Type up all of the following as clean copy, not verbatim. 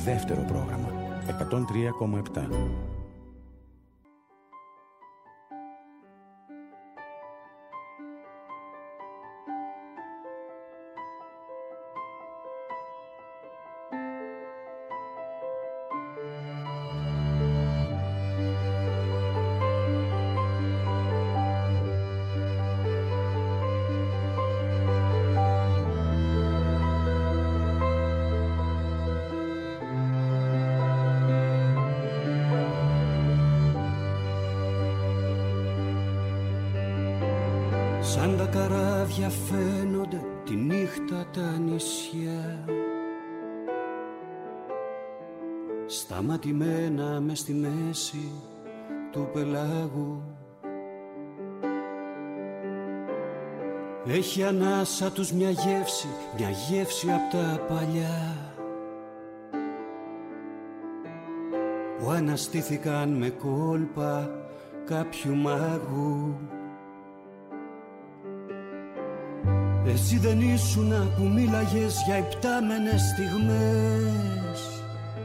δεύτερο πρόγραμμα 103,7. Σαν τα καράβια φαίνονται τη νύχτα τα νησιά, σταματημένα μες στη μέση του πελάγου. Έχει ανάσα τους μια γεύση απ' τα παλιά, που αναστήθηκαν με κόλπα κάποιου μάγου. Εσύ δεν ήσουνα που μίλαγες για υπτάμενες στιγμές.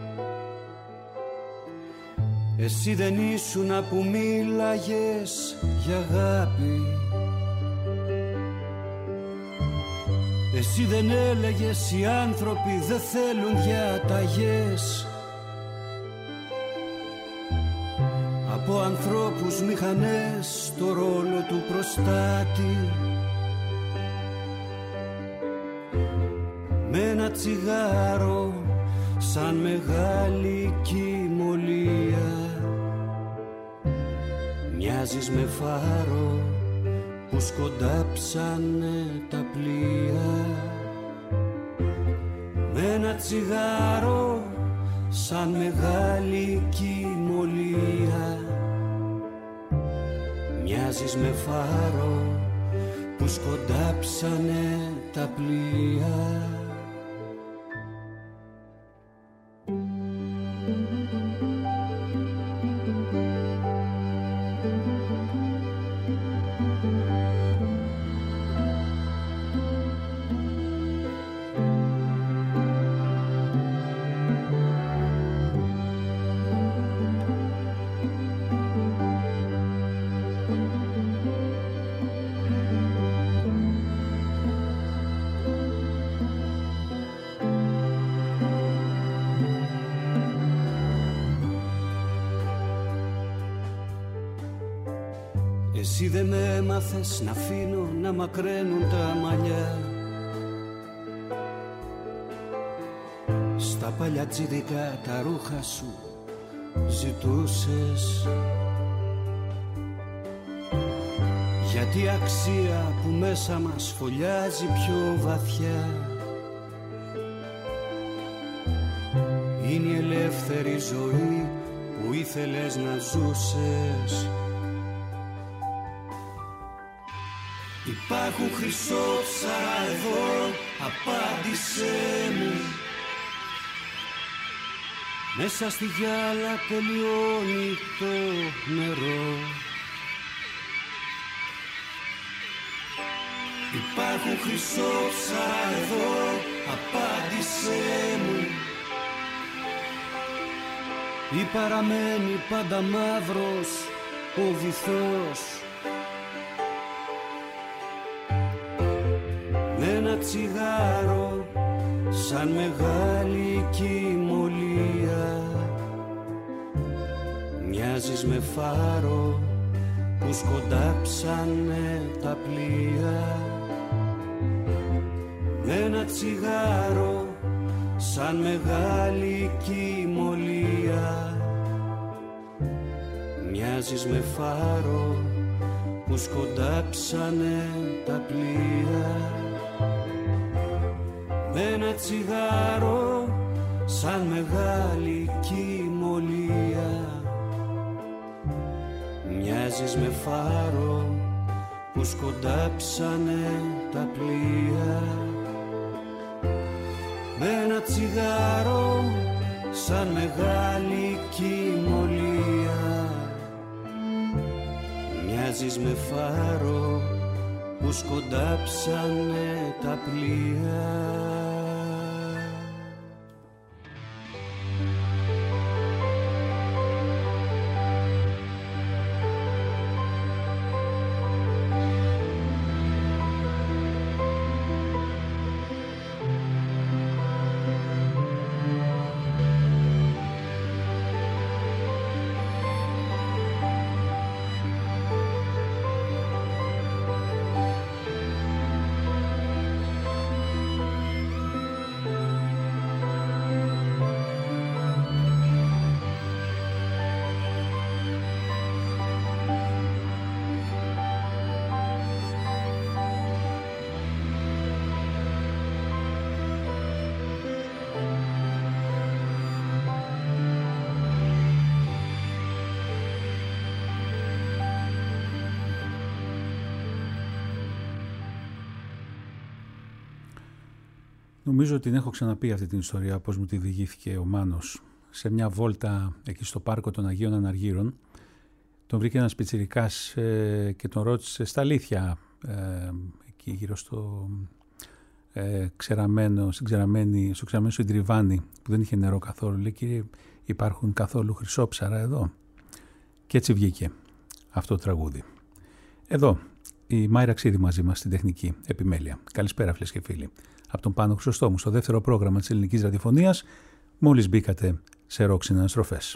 Εσύ δεν ήσουνα που μίλαγες για αγάπη. Εσύ δεν έλεγες οι άνθρωποι δεν θέλουν διαταγές. Από ανθρώπους μηχανές στο ρόλο του προστάτη. Με ένα τσιγάρο σαν μεγάλη κοιμωλία, μοιάζεις με φάρο που σκοντάψανε τα πλοία. Με ένα τσιγάρο σαν μεγάλη κοιμωλία, μοιάζεις με φάρο που σκοντάψανε τα πλοία. Εσύ δεν με έμαθες να αφήνω να μακραίνουν τα μαλλιά. Στα παλιατζίδικα τα ρούχα σου ζητούσες. Γιατί αξία που μέσα μας φωλιάζει πιο βαθιά είναι η ελεύθερη ζωή που ήθελες να ζούσες. Υπάρχουν χρυσόψαρα εδώ, απάντησέ μου. Μέσα στη γυάλα τελειώνει το νερό. Υπάρχουν χρυσόψαρα εδώ, απάντησέ μου. Ή παραμένει πάντα μαύρος ο βυθός. Με ένα τσιγάρο σαν μεγάλη κοιμωλία, μοιάζεις με φάρο που σκοντάψανε τα πλοία. Με ένα τσιγάρο σαν μεγάλη κοιμωλία, μοιάζεις με φάρο που σκοντάψανε τα πλοία. Με ένα τσιγάρο σαν μεγάλη κοιμωλία, μοιάζεις με φάρο που σκοντάψανε τα πλοία. Με ένα τσιγάρο σαν μεγάλη κοιμωλία, μοιάζεις με φάρο που σκοντάψανε τα πλοία. Νομίζω ότι την έχω ξαναπεί αυτή την ιστορία, πώς μου τη διηγήθηκε ο Μάνος. Σε μια βόλτα εκεί στο πάρκο των Αγίων Αναργύρων, τον βρήκε ένας πιτσιρικάς και τον ρώτησε στα αλήθεια, εκεί γύρω στο ξεραμένο συντριβάνι που δεν είχε νερό καθόλου. Λέει, κύριε, υπάρχουν καθόλου χρυσόψαρα εδώ? Και έτσι βγήκε αυτό το τραγούδι. Εδώ η Μάιρα Ξίδη μαζί μας στην τεχνική επιμέλεια. Καλησπέρα φίλες και φίλοι. Από τον Πάνο Χρυσοστόμου στο δεύτερο πρόγραμμα της ελληνικής ραδιοφωνίας, μόλις μπήκατε σε ροκ συναναστροφές.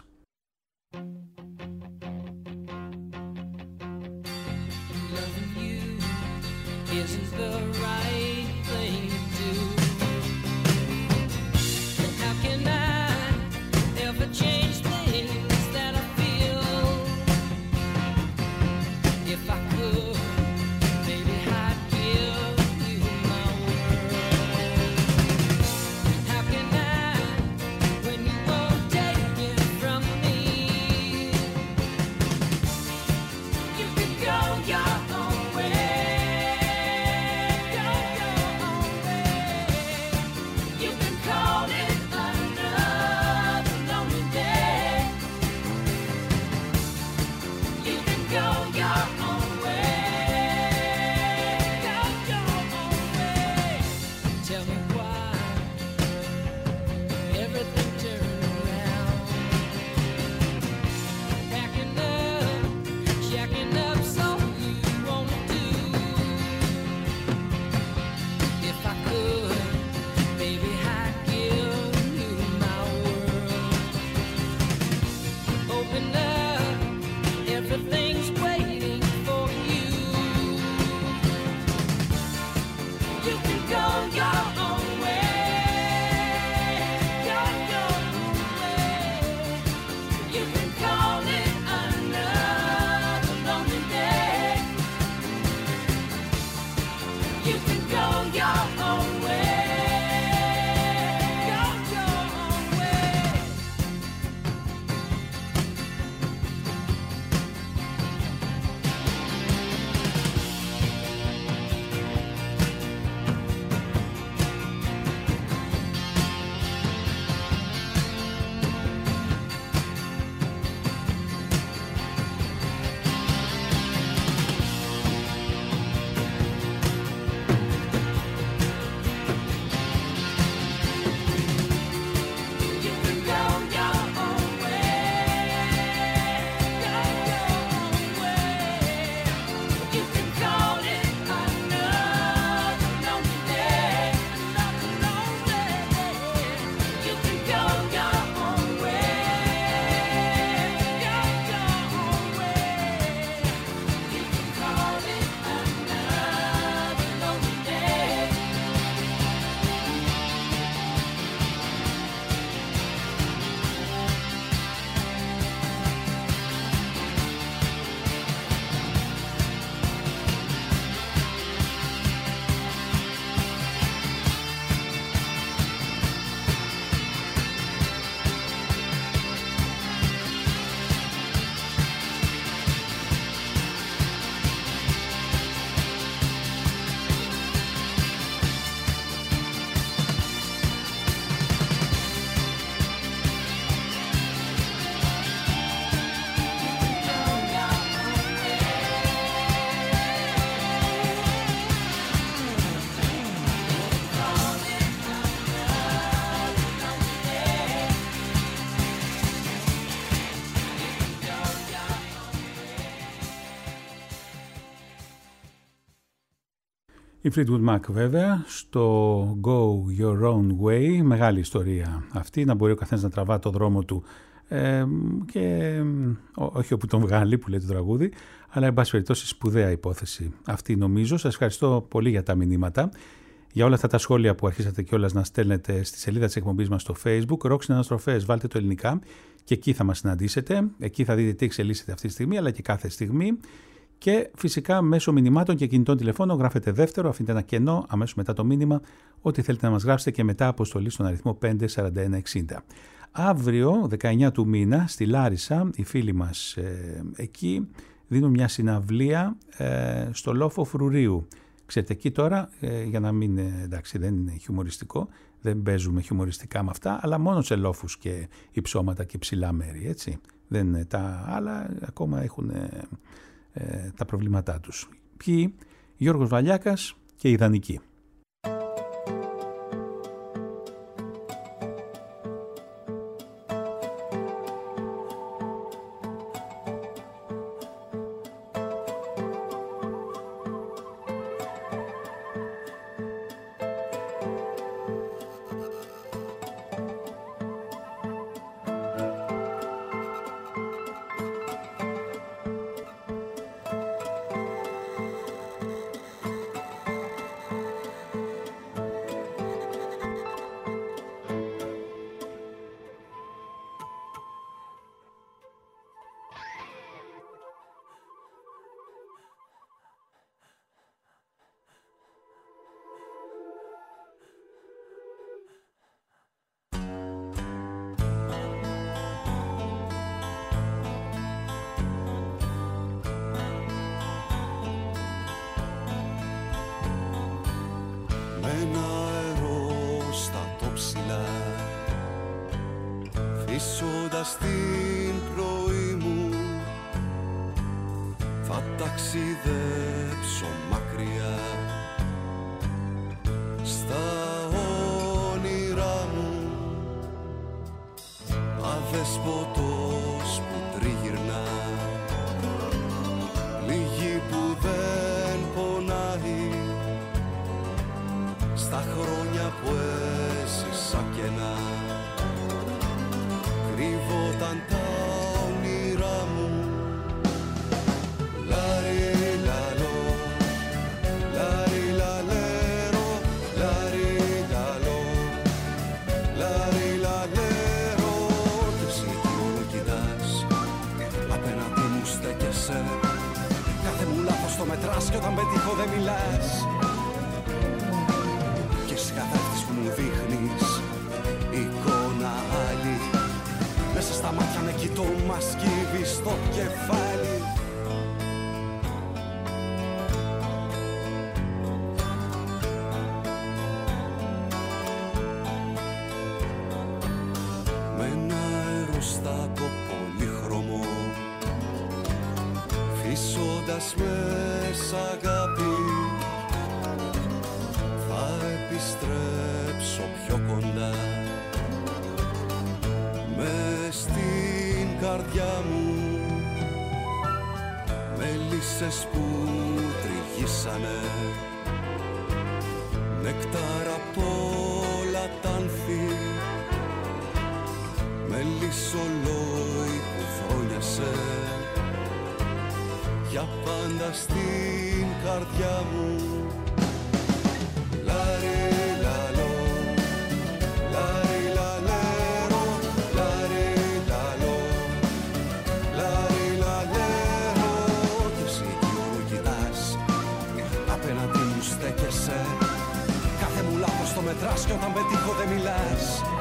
Η Fleetwood Mac βέβαια στο Go Your Own Way, μεγάλη ιστορία αυτή, να μπορεί ο καθένας να τραβά το δρόμο του και όχι όπου τον βγάλει που λέει το τραγούδι, αλλά εν πάση περιπτώσει σπουδαία υπόθεση αυτή νομίζω. Σας ευχαριστώ πολύ για τα μηνύματα, για όλα αυτά τα σχόλια που αρχίσατε κιόλας να στέλνετε στη σελίδα της εκπομπής μας στο Facebook, Rock Συναναστροφές, βάλτε το ελληνικά και εκεί θα μας συναντήσετε, εκεί θα δείτε τι εξελίσσεται αυτή τη στιγμή αλλά και κάθε στιγμή. Και φυσικά μέσω μηνυμάτων και κινητών τηλεφώνων γράφετε δεύτερο, αφήνετε ένα κενό αμέσως μετά το μήνυμα, ό,τι θέλετε να μας γράψετε και μετά αποστολή στον αριθμό 54160. Αύριο, 19 του μήνα, στη Λάρισα, οι φίλοι μας εκεί δίνουν μια συναυλία στο Λόφο Φρουρίου. Ξέρετε, εκεί τώρα, για να μην, εντάξει, δεν είναι χιουμοριστικό, δεν παίζουμε χιουμοριστικά με αυτά, αλλά μόνο τσελόφους και υψώματα και ψηλά μέρη, έτσι. Δεν, τα άλλα ακόμα έχουν τα προβλήματά τους. Ποιοι? Γιώργος Βαλιάκας και Ιδανική. Φύσοντας την πνοή μου θα ταξιδέψω μακριά στα όνειρά μου, αδεσποτός που τριγυρνά, πληγή που δεν πονάει, στα χρόνια που έζησα κενά. Κρύβονταν τα όνειρά μου. Λάρι λαλό, λάρι λαλέρο, λάρι λαλό, λάρι λαλέρο. Και εσύ τι όλο κοιτάς, απέναντι μου στέκεσαι. Κάθε μου λάθος το μετράς κι όταν πετύχω δεν μιλάς. Και εσύ καθάφτης που μου δείχνεις εικόνα άλλη, μέσα στα μάτια με κοιτώ, μας κύβει στο κεφάλι. Με ένα αεροστάτο πολύχρωμο, φύσοντας μέσα αγάπη, θα επιστρέψω πιο κοντά. Μες στην καρδιά μου μέλισσες που τριγύσανε, νεκτάρα απ' όλα τ' άνθη, μελισσολόι που φρόνιασε για πάντα στην καρδιά μου. Λάρι λαλό, λάρι λαλέρο, λάρι λαλό, λάρι λαλέρο. Κι εσύ τι όλο κοιτάς, απέναντι μου στέκεσαι. Κάθε μου λάθος το μετράς κι όταν πετύχω δεν μιλάς.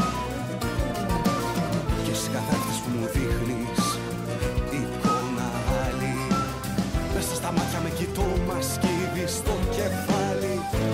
Κι εσύ καθάφτης που μου δείχνεις εικόνα άλλη, μέσα στα μάτια με κοιτώ, μας κύβει στο κεφάλι.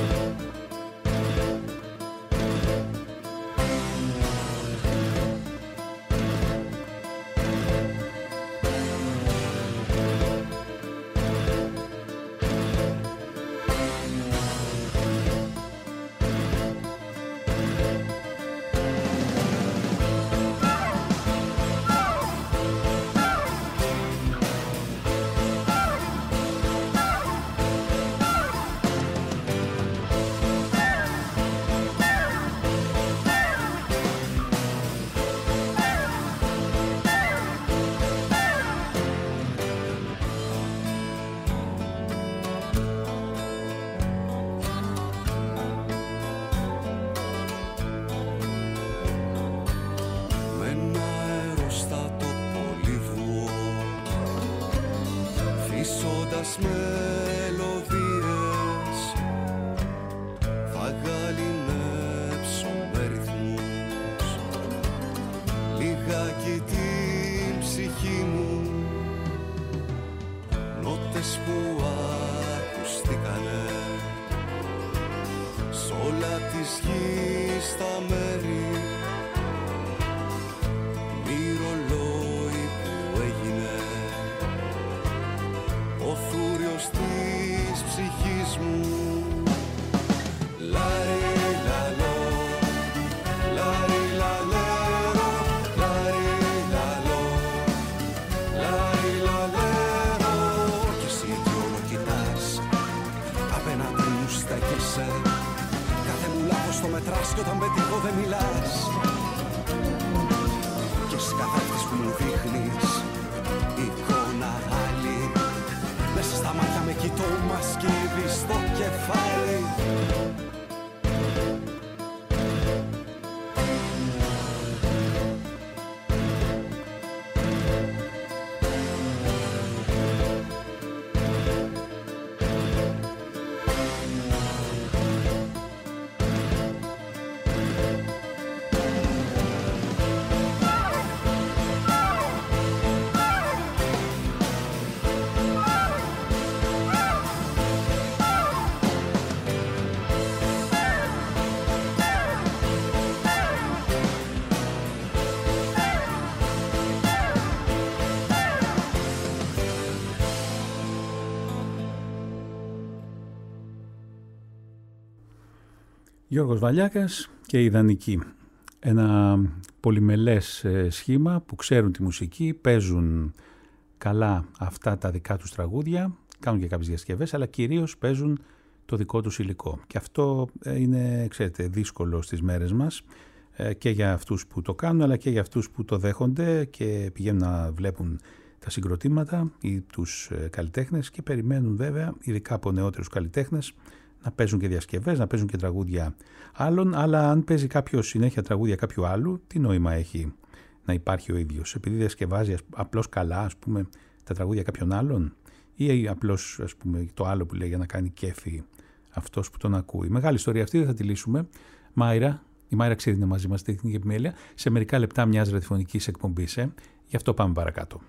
Μελωδίες θα γαληνέψω με ρυθμούς, λιγάκι την ψυχή μου, νότες που ακουστήκανε της γης στα μέρη, μη ρολόι που έγινε ο θούριος της ψυχής μου. Λάρι λαλό, λάρι λαλέρο, λάρι λαλό, λάρι λαλέρο. Κι εσύ κι όλο κοιτάς, απέναντι μου στέκεσαι. Κάθε μου λάθος το μετράς κι όταν πετύχω δεν μιλάς. Κι εσύ καθάφτης που μου δείχνεις εικόνα άλλη, μέσα στα μάτια με κοιτώ, μας σκύβεις στο κεφάλι. Γιώργος Βαλιάκας και η Ιδανική. Ένα πολυμελές σχήμα που ξέρουν τη μουσική, παίζουν καλά αυτά τα δικά τους τραγούδια, κάνουν και κάποιες διασκευές, αλλά κυρίως παίζουν το δικό τους υλικό. Και αυτό είναι, ξέρετε, δύσκολο στις μέρες μας και για αυτούς που το κάνουν, αλλά και για αυτούς που το δέχονται και πηγαίνουν να βλέπουν τα συγκροτήματα ή τους καλλιτέχνες και περιμένουν βέβαια, ειδικά από νεότερους καλλιτέχνες, να παίζουν και διασκευές, να παίζουν και τραγούδια άλλων, αλλά αν παίζει κάποιος συνέχεια τραγούδια κάποιου άλλου, τι νόημα έχει να υπάρχει ο ίδιος? Επειδή διασκευάζει απλώς καλά, ας πούμε, τα τραγούδια κάποιων άλλων, ή απλώς, ας πούμε, το άλλο που λέει για να κάνει κέφι αυτός που τον ακούει? Μεγάλη ιστορία αυτή, δεν θα τη λύσουμε. Μάιρα, η Μάιρα ξέρει να μαζί μας στη τεχνική επιμέλεια, σε μερικά λεπτά μιας ραδιοφωνικής εκπομπής, γι' αυτό πάμε παρακάτω.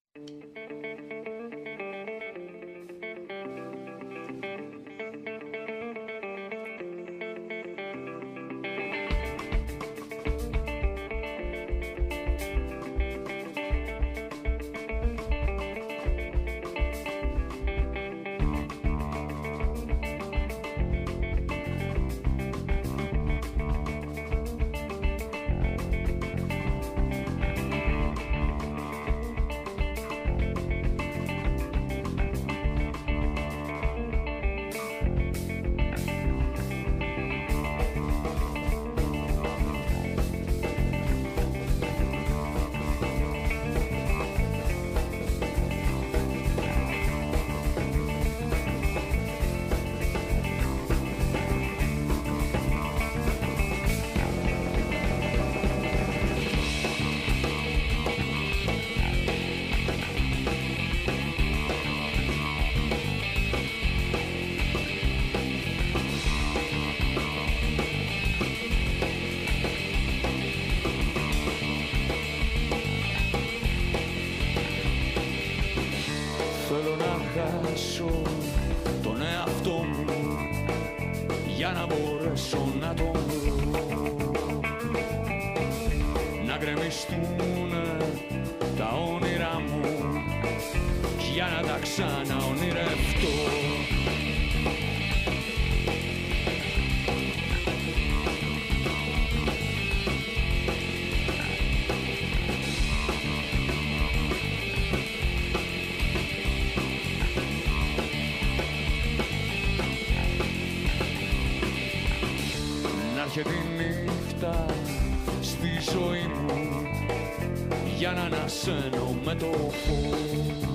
Θέλω να χάσω τον εαυτό μου για να μπορέσω να τον βρω, να γκρεμιστούν τα όνειρά μου για να τα ξαναονειρευτώ. Και τη νύχτα στη ζωή μου για να ανασένω με το φως,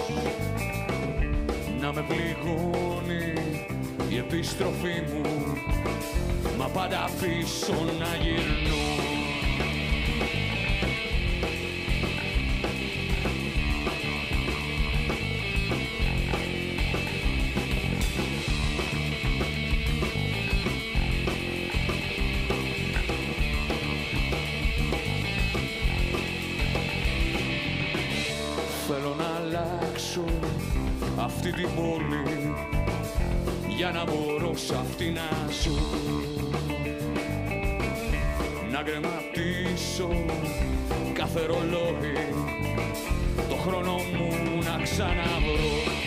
να με πληγώνει η επιστροφή μου, μα πάντα πίσω να γυρνώ. Θέλω να αλλάξω αυτή την πόλη για να μπορώ σ' αυτή να ζω. να γκρεματίσω κάθε ρολόι, το χρόνο μου να ξαναβρω.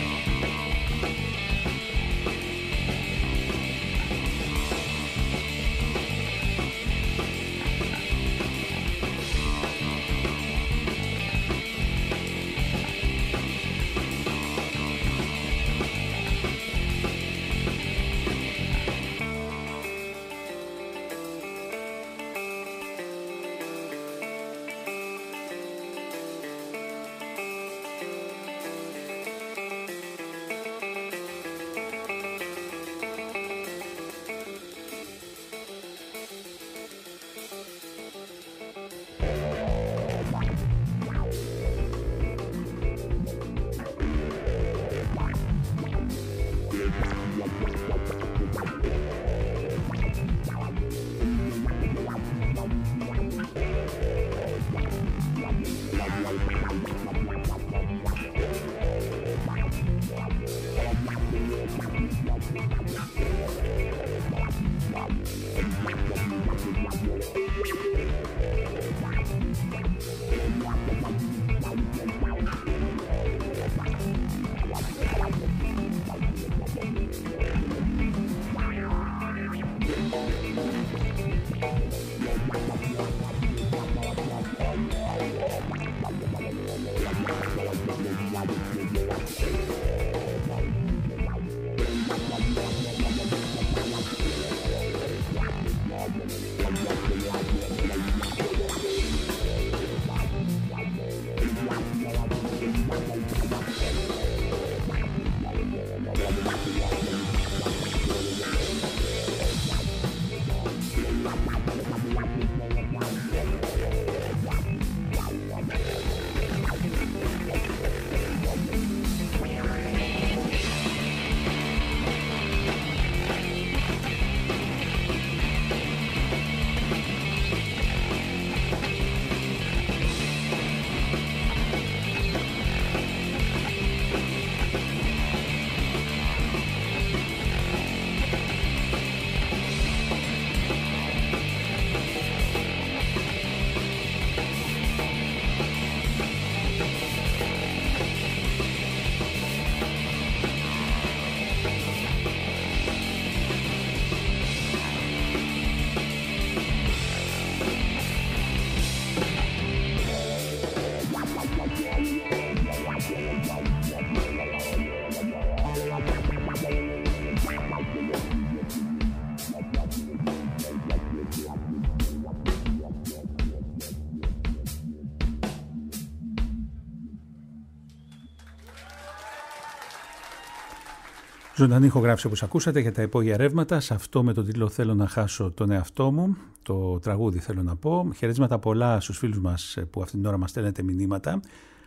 Ζωντανή ηχογράφηση όπως ακούσατε για τα υπόγεια ρεύματα, σε αυτό με τον τίτλο «Θέλω να χάσω τον εαυτό μου», το τραγούδι θέλω να πω. Χαιρετίσματα πολλά στους φίλους μας που αυτήν την ώρα μας στέλνετε μηνύματα.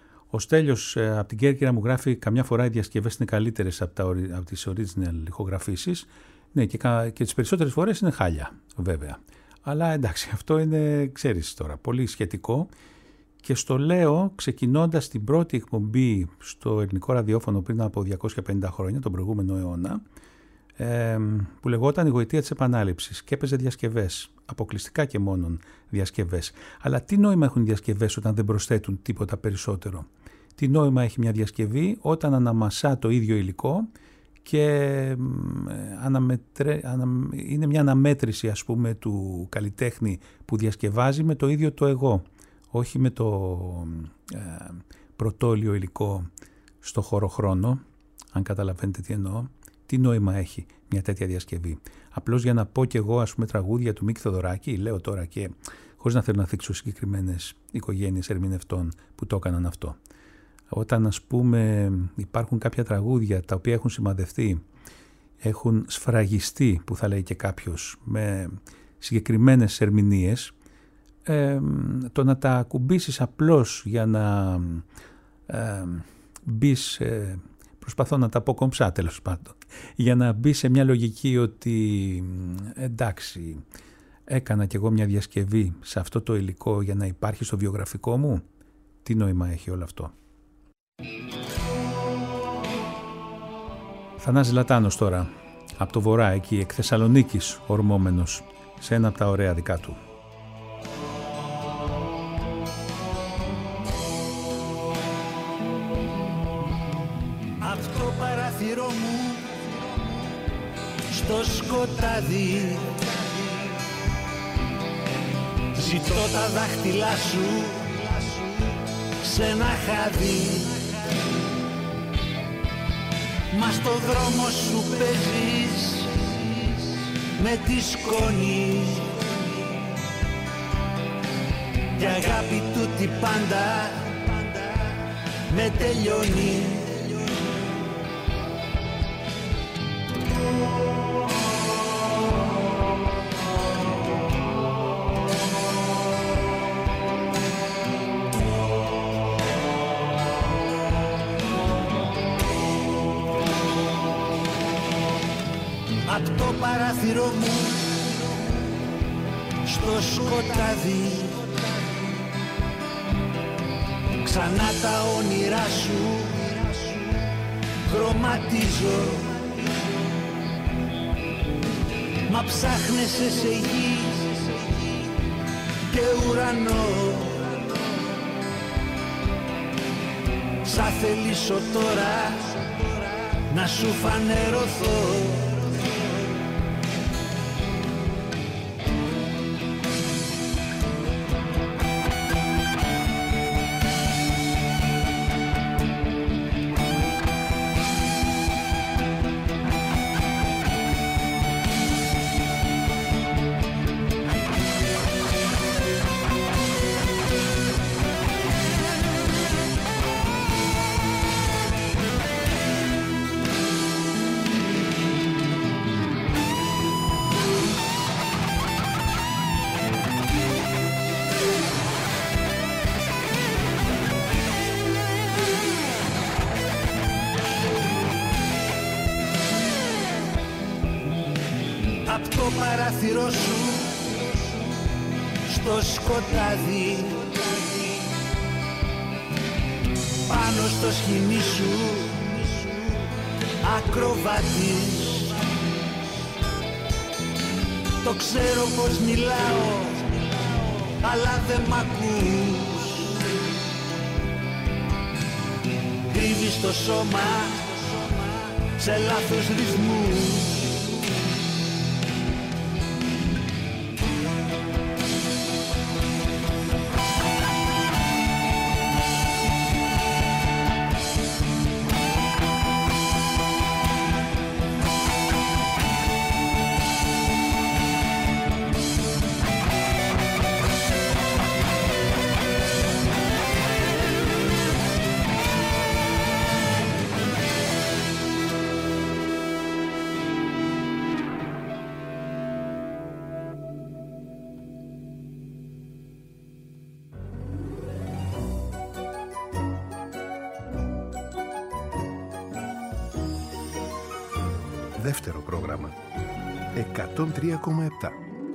Ο Στέλιος από την Κέρκυρα μου γράφει: καμιά φορά οι διασκευές είναι καλύτερες από τις original ηχογραφήσεις. Ναι, και τις περισσότερες φορές είναι χάλια, βέβαια. Αλλά εντάξει, αυτό είναι, ξέρεις τώρα, πολύ σχετικό. Και στο λέω ξεκινώντας την πρώτη εκπομπή στο ελληνικό ραδιόφωνο πριν από 250 χρόνια, τον προηγούμενο αιώνα, που λεγόταν «Η γοητεία της επανάληψης» και έπαιζε διασκευές, αποκλειστικά και μόνον διασκευές. Αλλά τι νόημα έχουν οι διασκευές όταν δεν προσθέτουν τίποτα περισσότερο? Τι νόημα έχει μια διασκευή όταν αναμασά το ίδιο υλικό και είναι μια αναμέτρηση, ας πούμε, του καλλιτέχνη που διασκευάζει με το ίδιο το εγώ, όχι με το πρωτόλιο υλικό στο χώρο-χρόνο, αν καταλαβαίνετε τι εννοώ. Τι νόημα έχει μια τέτοια διασκευή? Απλώς για να πω κι εγώ, ας πούμε, τραγούδια του Μίκη Θοδωράκη, λέω τώρα, και χωρίς να θέλω να θίξω συγκεκριμένες οικογένειες ερμηνευτών που το έκαναν αυτό. Όταν, ας πούμε, υπάρχουν κάποια τραγούδια τα οποία έχουν σημαδευτεί, έχουν σφραγιστεί, που θα λέει και κάποιος, με συγκεκριμένες ερμηνείες, το να τα ακουμπήσεις απλώς για να μπεις, προσπαθώ να τα πω κομψά τέλος πάντων, για να μπεις σε μια λογική ότι εντάξει, έκανα κι εγώ μια διασκευή σε αυτό το υλικό για να υπάρχει στο βιογραφικό μου, τι νόημα έχει όλο αυτό? Θανάσης Λατάνος τώρα, από το βορρά εκεί, εκ Θεσσαλονίκης ορμόμενος, σε ένα από τα ωραία δικά του. παράθυρο μου στο σκοτάδι, ζητώ τα δάχτυλά σου σε ένα χάδι. Μα στο δρόμο σου παίζεις με τη σκόνη και αγάπη τούτη πάντα με τελειώνει. Απ' το παράθυρο μου στο σκοτάδι ξανά τα όνειρά σου χρωματίζω. Μα ψάχνεσαι σε γη και ουρανό, σαν θελήσω τώρα να σου φανερωθώ. Απ' το παράθυρο σου στο σκοτάδι, πάνω στο σχοινί σου ακροβάτης. Το ξέρω πως μιλάω αλλά δεν μ' ακούς. Κρύβεις το σώμα σε λάθος ρυθμούς. Δεύτερο πρόγραμμα 103,7.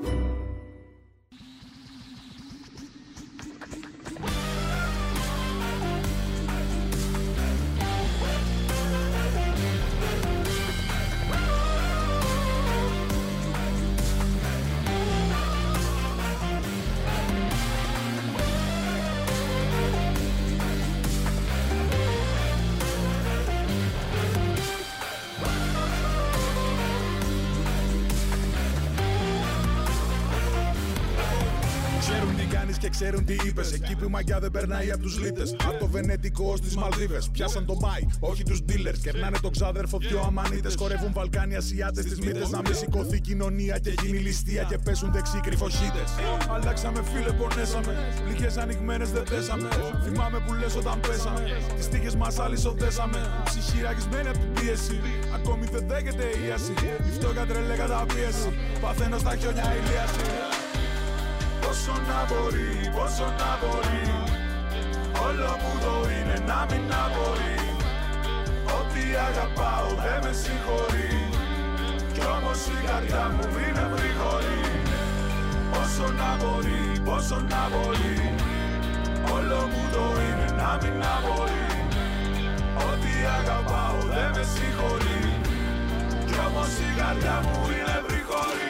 Ξέρουν τι είπες, εκεί που η μαγιά δεν περνάει από τους λίτες. Από το Βενέτικο ως τις Μαλδίβες. Πιάσαν το Μάι, όχι τους dealers. Κερνάνε τον ξάδερφο δυο αμανίτες. Χορεύουν Βαλκάνοι Ασιάτες στις μύτες. Να μην σηκωθεί κοινωνία και γίνει ληστεία και πέσουν δεξί κρυφοσίτες. Αλλάξαμε φίλε, πονέσαμε. Πληγές ανοιγμένες δεν πέσαμε. Θυμάμαι που λες όταν πέσαμε. Τις τύχες μας αλυσοδέσαμε. Ψυχή ραγισμένη από την πίεση. Ακόμη δεν δέχεται η ίαση. Η φτώχεια τρελέ καταπίεση. Παθαίνω στα χιόνια ηλίαση. Πόσο να μπορεί, πόσο να μπορεί. Όλο μου το είναι να μην μπορεί. Ό,τι αγαπάω δεν με συγχωρεί. Κι όμως η καρδιά μου είναι γρήγορη. Πόσο να μπορεί, πόσο να μπορεί. Όλο μου το είναι να μην μπορεί. Ό,τι αγαπάω δεν με συγχωρεί. Κι όμως η καρδιά μου είναι γρήγορη.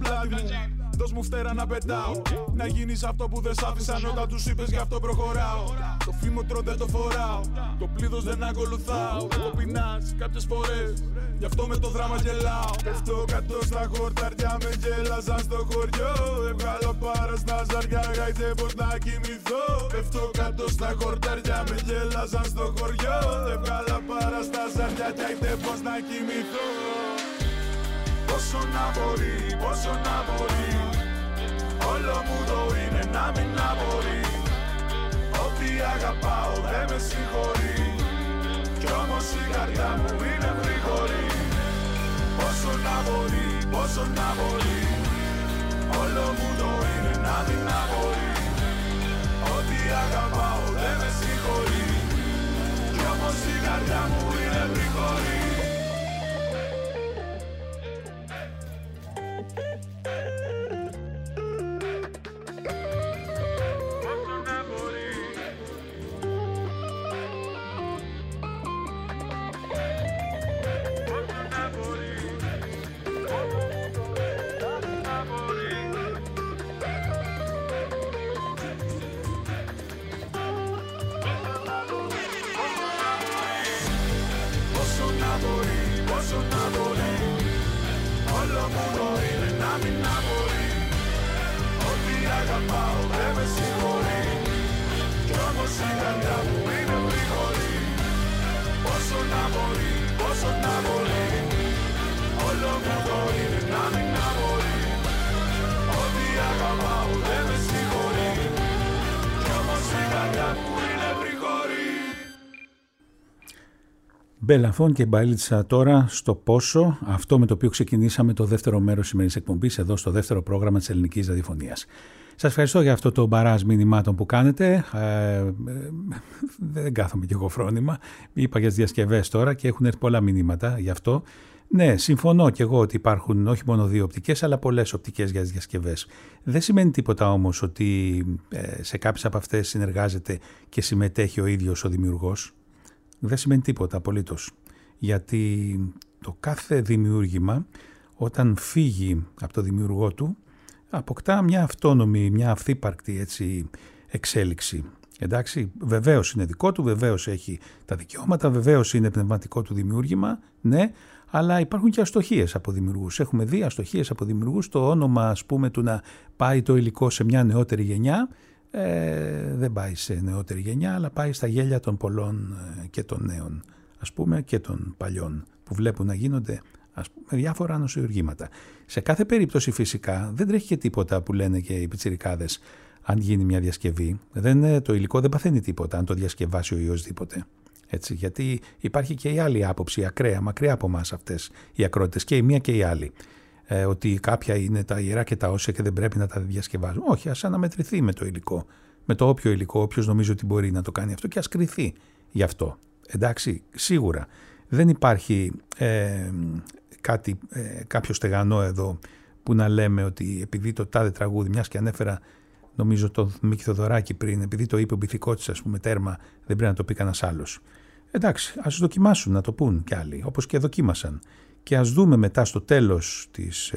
πλάτη μου. Δώσ' μου φτερά να πετάω. Να γίνεις αυτό που δεν σ' άφησαν όταν τους είπες, γι' αυτό προχωράω. Το φήμοτρο δεν το φοράω, το πλήθος δεν ακολουθάω. Το πεινάς κάποιες φορές, γι' αυτό με το δράμα γελάω. Πέφτω κάτω στα χορτάρια, με γέλαζαν στο χωριό. Έβγαλα πάρα στα ζαριά, γάιτε πως να κοιμηθώ. Πέφτω κάτω στα χορτάρια, με γέλαζαν στο χωριό. Έβγαλα πάρα στα ζαριά, γάιτε πως να κοιμηθώ. Πόσο να μπορεί, πόσο να μπορεί, όλο μου το είναι να μην μπορεί. Ό,τι αγαπάω δεν με συγχωρεί, κι όμως η καρδιά μου είναι γρήγορη. Πόσο να μπορεί, πόσο να μπορεί, όλο μου το είναι να μην μπορεί. Ό,τι αγαπάω δεν με συγχωρεί, κι όμως η καρδιά μου είναι γρήγορη. Μπέλαφον και Μπαλίτσα τώρα στο πόσο, αυτό με το οποίο ξεκινήσαμε το δεύτερο μέρος σημερινής εκπομπής εδώ στο δεύτερο πρόγραμμα της ελληνικής ραδιοφωνίας. Σας ευχαριστώ για αυτό το μπαράζ μηνυμάτων που κάνετε. Δεν κάθομαι κι εγώ φρόνημα. Είπα για τις διασκευές τώρα και έχουν έρθει πολλά μηνύματα γι' αυτό. Ναι, συμφωνώ κι εγώ ότι υπάρχουν όχι μόνο δύο οπτικές, αλλά πολλές οπτικές για τις διασκευές. Δεν σημαίνει τίποτα όμως ότι σε κάποιες από αυτές συνεργάζεται και συμμετέχει ο ίδιος ο δημιουργός. Δεν σημαίνει τίποτα απολύτως. Γιατί το κάθε δημιούργημα, όταν φύγει από το δημιουργό του, αποκτά μια αυτόνομη, μια αυθύπαρκτη έτσι, εξέλιξη. Εντάξει, βεβαίως είναι δικό του, βεβαίως έχει τα δικαιώματα, βεβαίως είναι πνευματικό του δημιούργημα, ναι, αλλά υπάρχουν και αστοχίες από δημιουργούς. Έχουμε δει αστοχίες από δημιουργούς, το όνομα ας πούμε του να πάει το υλικό σε μια νεότερη γενιά, δεν πάει σε νεότερη γενιά, αλλά πάει στα γέλια των πολλών και των νέων, ας πούμε, και των παλιών, που βλέπουν να γίνονται ας πούμε, διάφορα νοσηουργήματα. Σε κάθε περίπτωση φυσικά δεν τρέχει και τίποτα που λένε και οι πιτσιρικάδες. Αν γίνει μια διασκευή, το υλικό δεν παθαίνει τίποτα αν το διασκευάσει ο οποιοσδήποτε. Έτσι, γιατί υπάρχει και η άλλη άποψη, ακραία, μακριά από εμάς αυτές οι ακρότητες, και η μία και η άλλη. Ότι κάποια είναι τα ιερά και τα όσια και δεν πρέπει να τα διασκευάζουν. Όχι, ας αναμετρηθεί με το υλικό. Με το όποιο υλικό, όποιος νομίζει ότι μπορεί να το κάνει αυτό και ας κριθεί γι' αυτό. Εντάξει, σίγουρα. Δεν υπάρχει κάποιο στεγανό εδώ που να λέμε ότι επειδή το τάδε τραγούδι, μιας και ανέφερα νομίζω τον Μίκη Θοδωράκη πριν, επειδή το είπε ο Μπιθικότης ας πούμε τέρμα, δεν πρέπει να το πει κανένας άλλος. Εντάξει, ας δοκιμάσουν να το πούν κι άλλοι, όπως και δοκίμασαν. Και ας δούμε μετά στο τέλος της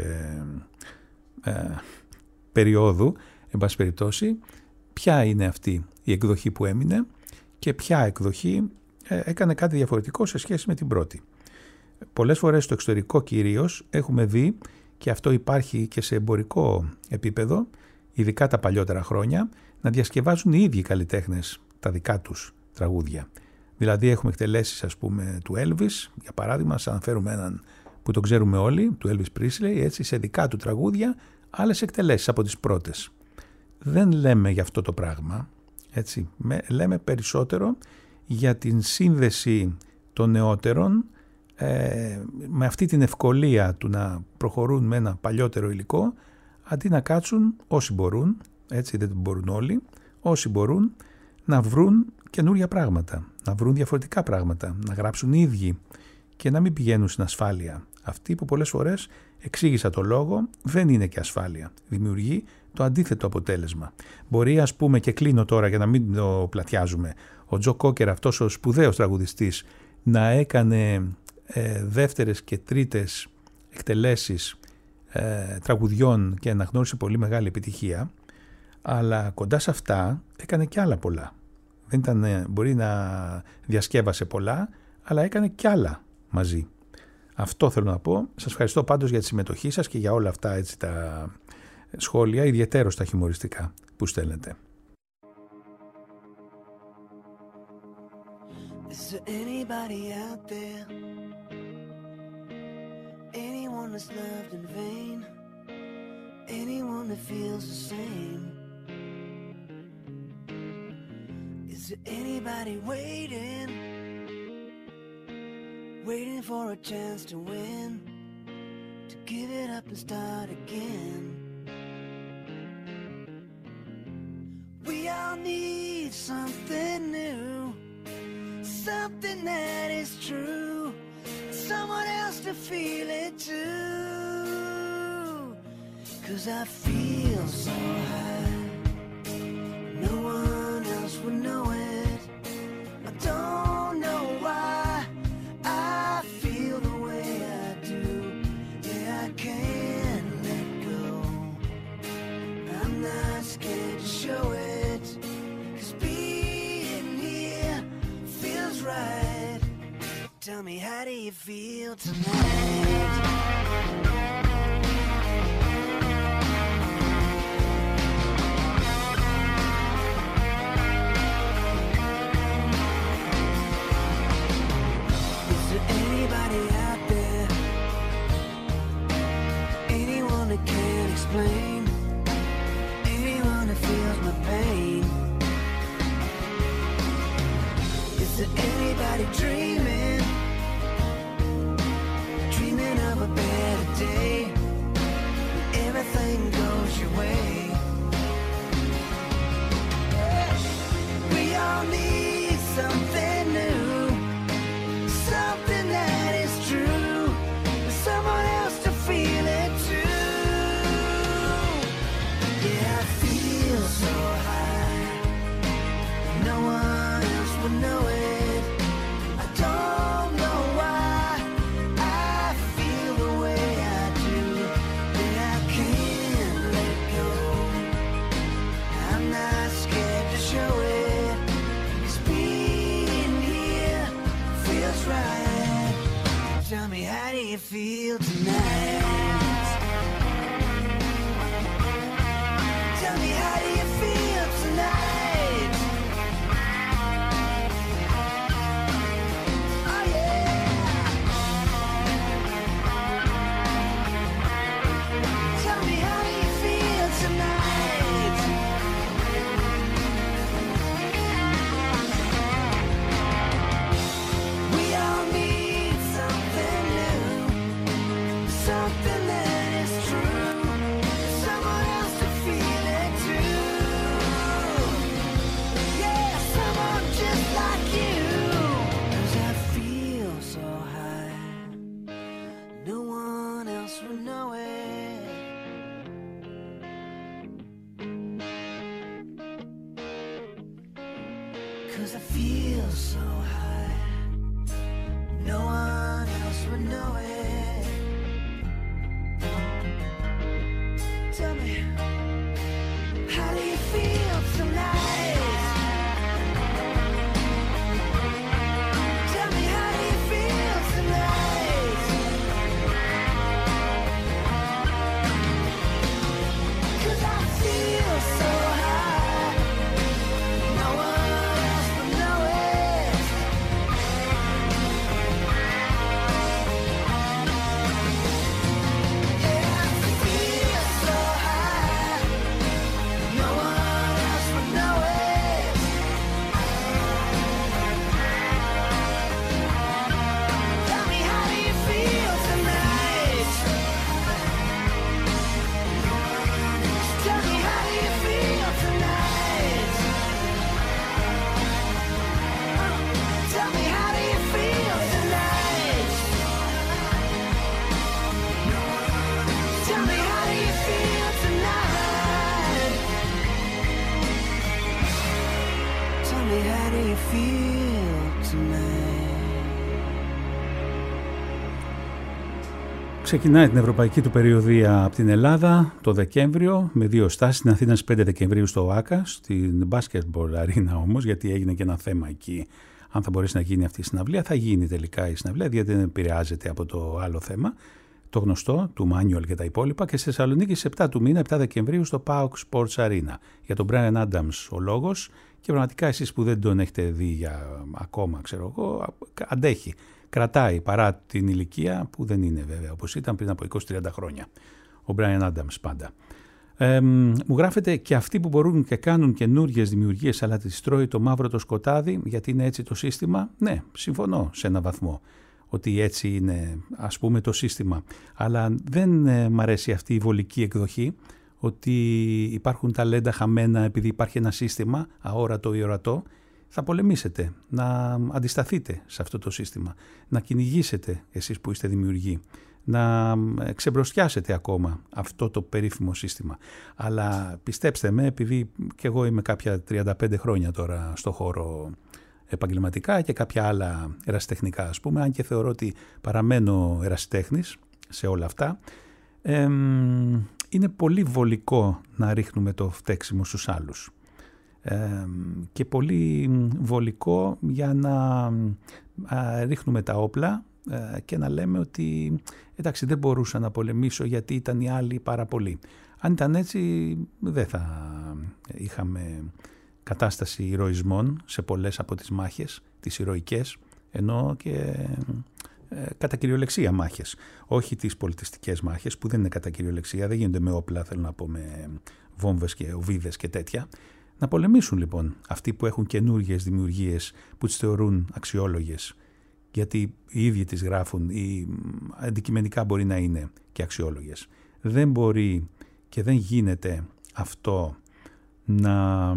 περίοδου, εν πάση περιπτώσει, ποια είναι αυτή η εκδοχή που έμεινε και ποια εκδοχή έκανε κάτι διαφορετικό σε σχέση με την πρώτη. Πολλές φορές στο εξωτερικό κυρίως έχουμε δει, και αυτό υπάρχει και σε εμπορικό επίπεδο, ειδικά τα παλιότερα χρόνια, να διασκευάζουν οι ίδιοι καλλιτέχνες τα δικά τους τραγούδια. Δηλαδή έχουμε εκτελέσεις ας πούμε του Elvis, για παράδειγμα, σαν να φέρουμε έναν που τον ξέρουμε όλοι, του Elvis Presley, έτσι, σε δικά του τραγούδια, άλλες εκτελέσεις από τις πρώτες. Δεν λέμε για αυτό το πράγμα, έτσι, λέμε περισσότερο για την σύνδεση των νεότερων με αυτή την ευκολία του να προχωρούν με ένα παλιότερο υλικό, αντί να κάτσουν όσοι μπορούν, έτσι δεν μπορούν όλοι, όσοι μπορούν να βρουν καινούργια πράγματα, να βρουν διαφορετικά πράγματα, να γράψουν οι ίδιοι και να μην πηγαίνουν στην ασφάλεια. Αυτή που πολλές φορές, εξήγησα το λόγο, δεν είναι και ασφάλεια. Δημιουργεί το αντίθετο αποτέλεσμα. Μπορεί, ας πούμε, και κλείνω τώρα για να μην το πλατιάζουμε, ο Τζο Κόκερ, αυτός ο σπουδαίος τραγουδιστής, να έκανε δεύτερες και τρίτες εκτελέσεις τραγουδιών και αναγνώρισε πολύ μεγάλη επιτυχία, αλλά κοντά σε αυτά έκανε και άλλα πολλά. Δεν ήταν, μπορεί να διασκεύασε πολλά, αλλά έκανε και άλλα μαζί. Αυτό θέλω να πω. Σας ευχαριστώ πάντως για τη συμμετοχή σας και για όλα αυτά έτσι, τα σχόλια, ιδιαιτέρως τα χιουμοριστικά που στέλνετε. Is there anybody out there? Anyone that's loved in vain? Anyone that feels the same? Is there anybody waiting? Waiting for a chance to win? To give it up and start again? We all need something new, something that is true, someone else to feel it too. 'Cause I feel so high, no one else would know it. I don't know why I feel the way I do. Yeah, I can't let go. I'm not scared to show it, 'cause being here feels right. Tell me, how do you feel tonight? Is there anybody out there? Anyone that can explain? Anyone that feels my pain? Is there anybody dreaming? Dreaming of a better day, when everything goes your way. We all need something new, something that is true, someone else to feel it too. Yeah, I feel so high, no one else would know it. I don't know why I feel the way I do. Yeah, I can't let go. I'm not scared to show it. 'Cause being here feels right. Tell me, how do you feel tonight? Tell me, how do you feel tonight? Oh yeah. Tell me, how do you feel tonight? We all need something new, something that is true, someone else to feel it too. Yeah, someone just like you. 'Cause I feel so high, no one else will know it. 'Cause I feel so high, no one else would know it. Tell me, how do you feel tonight? Tell me, how do you feel tonight? 'Cause I feel so high, no one else would know it. Yeah, I feel so high, no one else would know it. Tell me, how do you feel tonight? Tell me, how do you feel tonight? Tell me, how do you feel tonight? Tell me, how do you feel tonight? Tell me, how do you feel tonight? ξεκινάει την ευρωπαϊκή του περιοδία από την Ελλάδα το Δεκέμβριο με 2 στάσεις στην Αθήνα στις 5 Δεκεμβρίου στο ΆΚΑ, στην Basketball Arena όμως, γιατί έγινε και ένα θέμα εκεί. Αν θα μπορέσει να γίνει αυτή η συναυλία, θα γίνει τελικά η συναυλία, γιατί δεν επηρεάζεται από το άλλο θέμα, το γνωστό, του Manual και τα υπόλοιπα. Και στη Θεσσαλονίκη στις 7 του μήνα, 7 Δεκεμβρίου, στο PAOK Sports Arena. Για τον Brian Adams ο λόγος, και πραγματικά εσείς που δεν τον έχετε δει ακόμα, ξέρω εγώ, αντέχει. Κρατάει παρά την ηλικία που δεν είναι βέβαια όπως ήταν πριν από 20-30 χρόνια. Ο Brian Adams πάντα. Μου γράφετε και αυτοί που μπορούν και κάνουν καινούργιες δημιουργίες, αλλά τις τρώει το μαύρο το σκοτάδι, γιατί είναι έτσι το σύστημα. Ναι, συμφωνώ σε ένα βαθμό ότι έτσι είναι, ας πούμε, το σύστημα. Αλλά δεν μ' αρέσει αυτή η βολική εκδοχή, ότι υπάρχουν ταλέντα χαμένα επειδή υπάρχει ένα σύστημα αόρατο ή ορατό. Θα πολεμήσετε, να αντισταθείτε σε αυτό το σύστημα, να κυνηγήσετε εσείς που είστε δημιουργοί, να ξεμπροστιάσετε ακόμα αυτό το περίφημο σύστημα. Αλλά πιστέψτε με, επειδή και εγώ είμαι κάποια 35 χρόνια τώρα στο χώρο επαγγελματικά και κάποια άλλα ερασιτεχνικά, ας πούμε, αν και θεωρώ ότι παραμένω ερασιτέχνης σε όλα αυτά, είναι πολύ βολικό να ρίχνουμε το φταίξιμο στους άλλους. Και πολύ βολικό για να ρίχνουμε τα όπλα και να λέμε ότι εντάξει, δεν μπορούσα να πολεμήσω γιατί ήταν οι άλλοι πάρα πολλοί. Αν ήταν έτσι δεν θα είχαμε κατάσταση ηρωισμών σε πολλές από τις μάχες, τις ηρωικές, ενώ και κατά κυριολεξία μάχες. Όχι τις πολιτιστικές μάχες που δεν είναι κατά κυριολεξία, δεν γίνονται με όπλα, θέλω να πω, με βόμβες και οβίδες και τέτοια. Να πολεμήσουν λοιπόν αυτοί που έχουν καινούργιες δημιουργίες που τις θεωρούν αξιόλογες, γιατί οι ίδιοι τις γράφουν ή αντικειμενικά μπορεί να είναι και αξιόλογες. Δεν μπορεί και δεν γίνεται αυτό να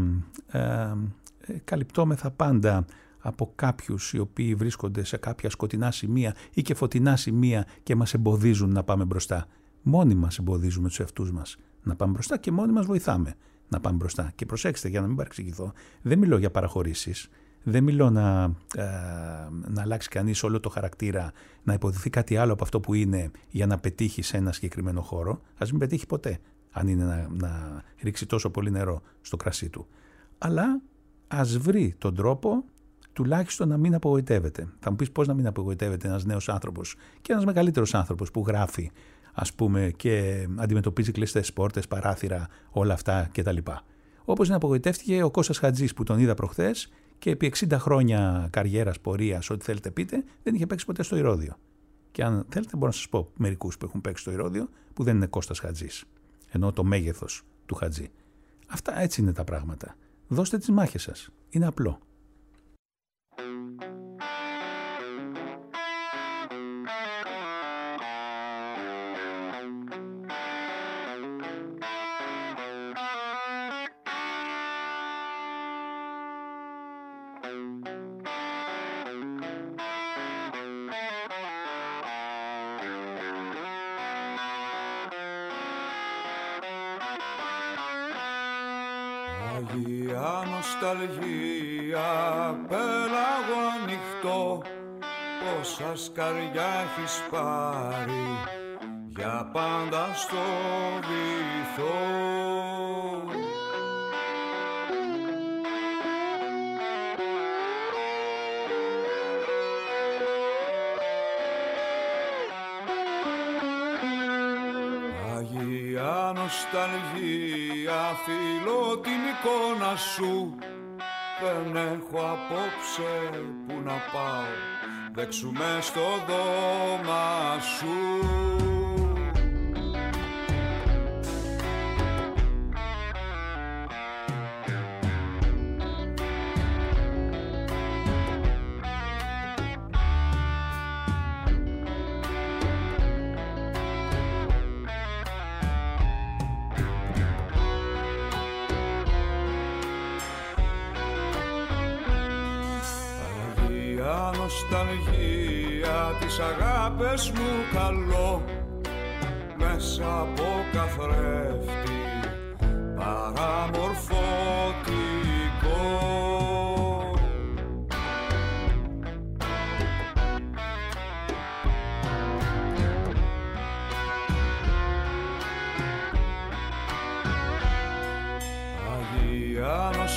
καλυπτόμεθα πάντα από κάποιους οι οποίοι βρίσκονται σε κάποια σκοτεινά σημεία ή και φωτεινά σημεία και μας εμποδίζουν να πάμε μπροστά. Μόνοι μας εμποδίζουμε τους εαυτούς μας να πάμε μπροστά και μόνοι μας βοηθάμε να πάμε μπροστά. Και προσέξτε, για να μην παρεξηγηθώ, δεν μιλώ για παραχωρήσεις, δεν μιλώ να αλλάξει κανείς όλο το χαρακτήρα, να υποδηθεί κάτι άλλο από αυτό που είναι για να πετύχει σε ένα συγκεκριμένο χώρο. Ας μην πετύχει ποτέ, αν είναι να ρίξει τόσο πολύ νερό στο κρασί του. Αλλά ας βρει τον τρόπο τουλάχιστον να μην απογοητεύεται. Θα μου πεις πώς να μην απογοητεύεται ένας νέος άνθρωπος και ένας μεγαλύτερος άνθρωπος που γράφει, ας πούμε, και αντιμετωπίζει κλειστές πόρτες, παράθυρα, όλα αυτά κτλ. Όπως να απογοητεύτηκε ο Κώστας Χατζής που τον είδα προχθές και επί 60 χρόνια καριέρας, πορείας, ό,τι θέλετε πείτε, δεν είχε παίξει ποτέ στο Ηρώδειο. Και αν θέλετε μπορώ να σας πω μερικούς που έχουν παίξει στο Ηρώδειο που δεν είναι Κώστας Χατζής. Ενώ το μέγεθος του Χατζή. Αυτά, έτσι είναι τα πράγματα. Δώστε τις μάχες σας. Είναι απλό. Αγία νοσταλγία, πέλαγο ανοιχτό, πόσα σκαριά έχεις πάρει για πάντα στο βυθό. Αγία νοσταλγία, φιλώ την εικόνα σου, δεν έχω απόψε που να πάω, δέξουμε στο δώμα σου. Νοσταλγία, τις αγάπες μου καλώ μέσα από καθρέφτη παραμορφωτικό.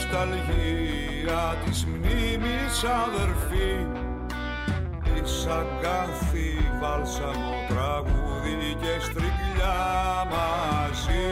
νοσταλγία της μνήμης αδερφή, της αγκάθι βάλσαμο τραγούδι και στριγλιά μαζί.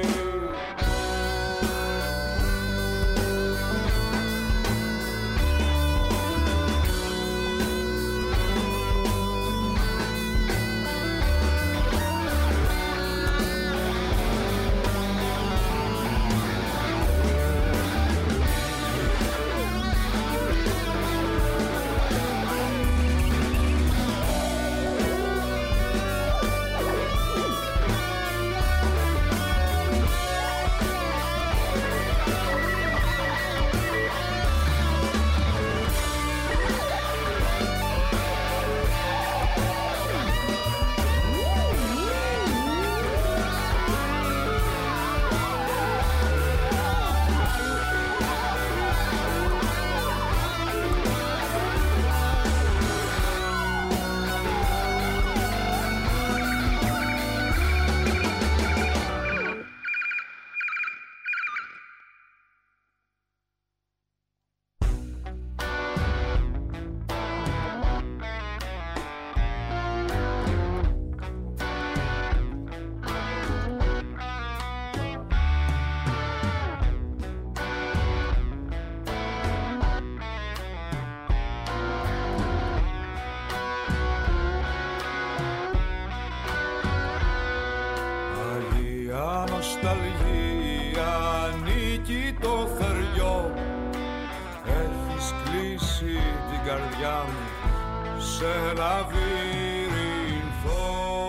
Νοσταλγία νίκη το θεριό, έχεις κλείσει την καρδιά μου σε λαβύρινθο.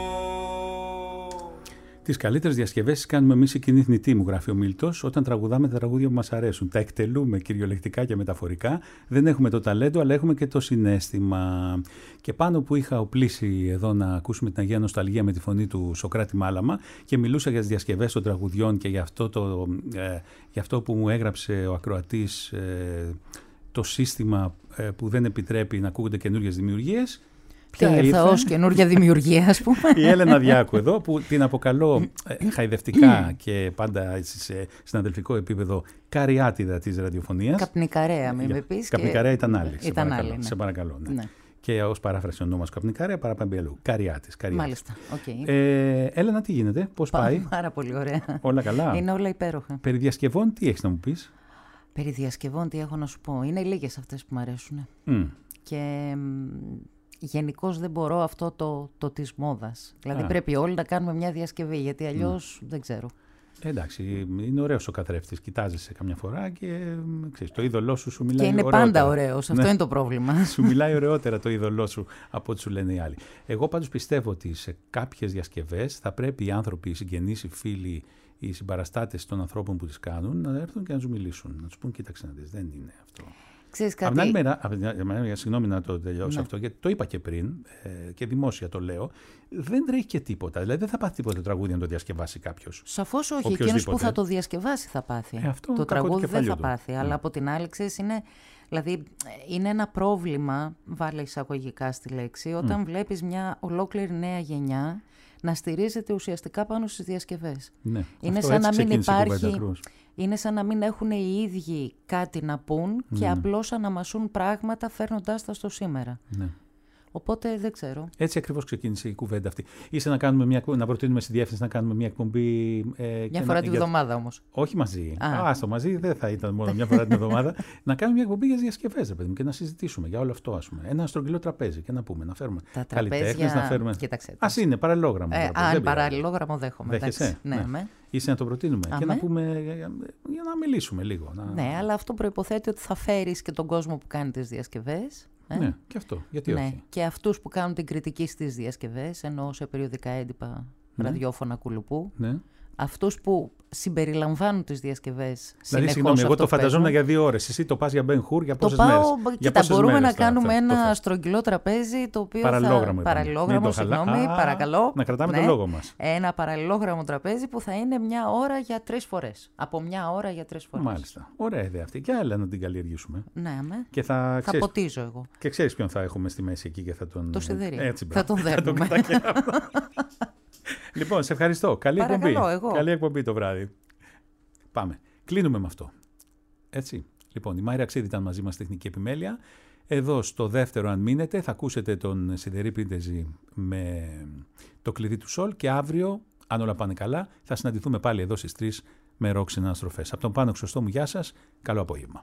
Τις καλύτερες διασκευές κάνουμε εμείς οι κοινοί θνητοί, μου γράφει ο Μίλτος, όταν τραγουδάμε τα τραγούδια που μας αρέσουν. Τα εκτελούμε κυριολεκτικά και μεταφορικά. Δεν έχουμε το ταλέντο, αλλά έχουμε και το συναίσθημα. Και πάνω που είχα οπλίσει εδώ να ακούσουμε την Αγία Νοσταλγία με τη φωνή του Σωκράτη Μάλαμα και μιλούσα για τις διασκευές των τραγουδιών και για αυτό που μου έγραψε ο ακροατής, το σύστημα που δεν επιτρέπει να ακούγονται καινούργιες δημιουργίες. Ποια ήρθε ως καινούργια δημιουργία, ας πούμε. Η Έλενα Διάκου εδώ, που την αποκαλώ χαϊδευτικά και πάντα σε συναδελφικό επίπεδο καριάτιδα της ραδιοφωνίας. Καπνικαρέα, μην με πεις. Καπνικαρέα ήταν άλλη. Ναι. Σε παρακαλώ. Ναι. Και ως παράφραση ο νόμος Καπνικαρέα παραπέμπει αλλού. Καριάτης. Μάλιστα. Okay. Έλενα, τι γίνεται, πώς πάει? Πάρα πολύ ωραία. Όλα καλά. Είναι όλα υπέροχα. Περί διασκευών, τι έχεις να μου πεις? Περί διασκευών, τι έχω να σου πω? Είναι λίγες αυτές που μου αρέσουν. Και γενικώς δεν μπορώ αυτό το της μόδας. Δηλαδή πρέπει όλοι να κάνουμε μια διασκευή, γιατί αλλιώς δεν ξέρω. Εντάξει, είναι ωραίος ο καθρέφτης. Κοιτάζεσαι καμιά φορά και ξέρεις, το είδωλό σου μιλάει. Και είναι ωραιότερα. Πάντα ωραίος. Αυτό είναι το πρόβλημα. Σου μιλάει ωραιότερα το είδωλό σου από ό,τι σου λένε οι άλλοι. Εγώ πάντως πιστεύω ότι σε κάποιες διασκευές θα πρέπει οι άνθρωποι, οι συγγενείς, οι φίλοι, οι συμπαραστάτες των ανθρώπων που τις κάνουν να έρθουν και να τους μιλήσουν. Να τους πούν: κοίταξε να δεις, δεν είναι αυτό. Ξέρεις κάτι? Από την άλλη μέρα, συγγνώμη να το τελειώσω αυτό, γιατί το είπα και πριν και δημόσια το λέω, δεν τρέχει και τίποτα. Δηλαδή δεν θα πάθει τίποτα το τραγούδι να το διασκευάσει κάποιος. Σαφώς όχι. Εκείνος που θα το διασκευάσει θα πάθει. Το τραγούδι δεν θα πάθει. Αλλά από την άλλη, ξέρεις, είναι ένα πρόβλημα, βάλε εισαγωγικά στη λέξη, όταν βλέπεις μια ολόκληρη νέα γενιά να στηρίζεται ουσιαστικά πάνω στις διασκευές. Ναι, είναι σαν να μην υπάρχει. Είναι σαν να μην έχουν οι ίδιοι κάτι να πούν και απλώς αναμασούν πράγματα φέρνοντάς τα στο σήμερα. Ναι. Οπότε δεν ξέρω. Έτσι ακριβώς ξεκίνησε η κουβέντα αυτή. Είστε να προτείνουμε στη διεύθυνση να κάνουμε μια εκπομπή. Μια φορά την εβδομάδα όμως. Όχι μαζί. Στο μαζί δεν θα ήταν μόνο μια φορά την εβδομάδα. Να κάνουμε μια εκπομπή για τις διασκευές, ρε παιδί μου, και να συζητήσουμε για όλο αυτό. Ένα στρογγυλό τραπέζι και να πούμε, να φέρουμε καλλιτέχνες, να φέρουμε. Ας είναι παραλληλόγραμμο. Αν παραλληλόγραμμο δέχομαι. Ναι. Είσαι να το προτείνουμε και να πούμε, για να μιλήσουμε λίγο. Ναι, αλλά αυτό προϋποθέτει ότι θα φέρεις και τον κόσμο που κάνει τις διασκευές. Ναι, και αυτό. Γιατί όχι. Και αυτούς που κάνουν την κριτική στις διασκευές, εννοώ σε περιοδικά έντυπα, ραδιόφωνα κουλουπού. Ναι. Αυτούς που συμπεριλαμβάνουν τις διασκευές. Δηλαδή, συγγνώμη, εγώ το φανταζόμουν για 2 ώρες. Εσύ το πας για Ben Hur για πόσες μέρες? Κοίτα, μπορούμε να κάνουμε ένα στρογγυλό τραπέζι το οποίο. Παραλληλόγραμμο, συγγνώμη, παρακαλώ. Να κρατάμε το λόγο μας. Ένα παραλληλόγραμμο τραπέζι που θα είναι 1 ώρα για 3 φορές. Από 1 ώρα για 3 φορές. Μάλιστα. Ωραία ιδέα αυτή. Και άλλα να την καλλιεργήσουμε. Ναι, και θα ποτίζω εγώ. Και ξέρεις ποιον θα έχουμε στη μέση εκεί και θα τον. Το σιδερί. Θα τον δέρνουμε. Λοιπόν, σε ευχαριστώ. Καλή εκπομπή. Καλή εκπομπή το βράδυ. Πάμε. Κλείνουμε με αυτό. Έτσι. Λοιπόν, η Μάη Ραξίδη ήταν μαζί μας στη τεχνική επιμέλεια. Εδώ στο δεύτερο, αν μείνετε, θα ακούσετε τον Σιδερή Πρίντεζη με το κλειδί του Σολ και αύριο, αν όλα πάνε καλά, θα συναντηθούμε πάλι εδώ στις 3 με ροκ συναναστροφές. Από τον Πάνο Χρωστό μου, γεια σας, καλό απόγευμα.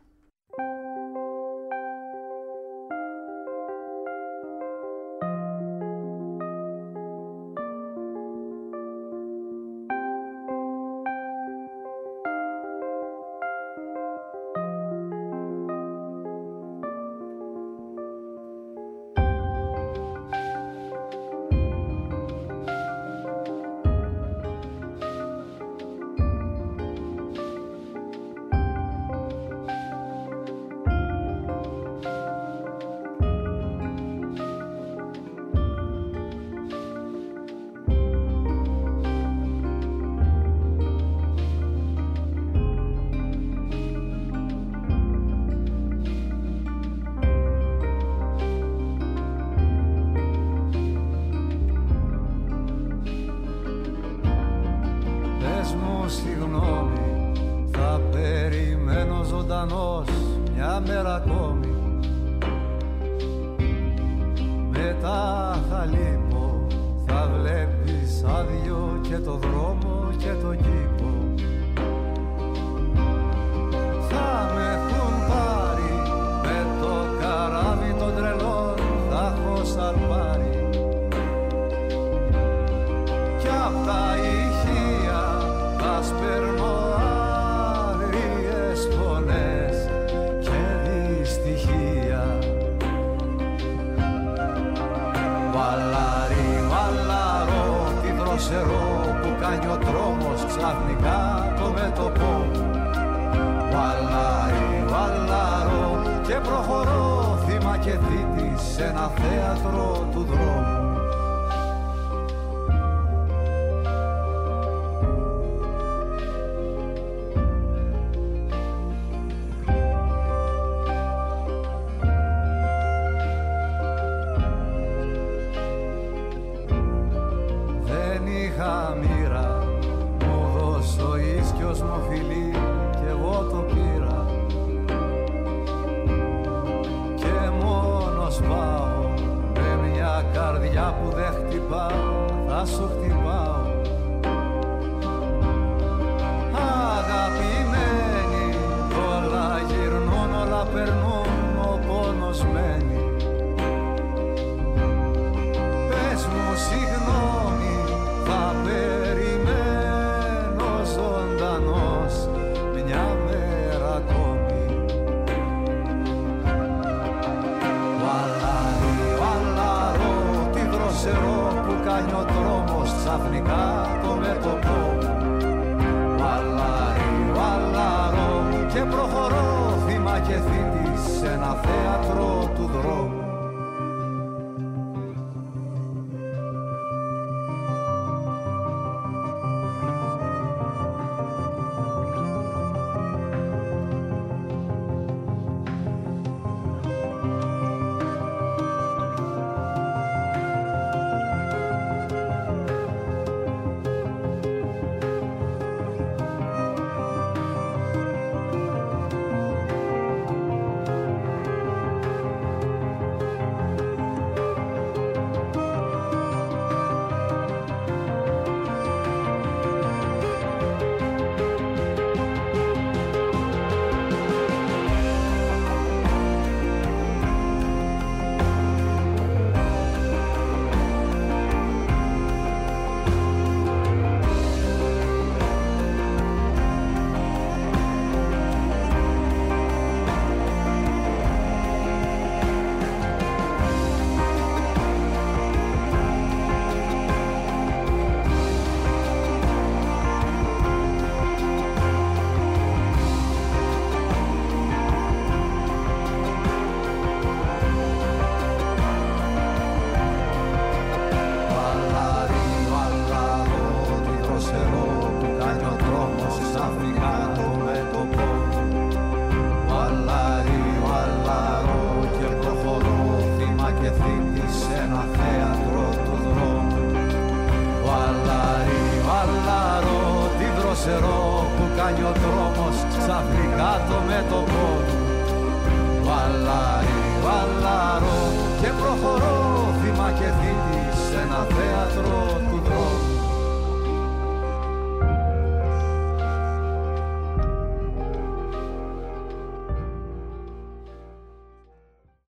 μπαλάρι, μπαλάρω και προχωρώ θύμα και θήτη σε ένα θέατρο του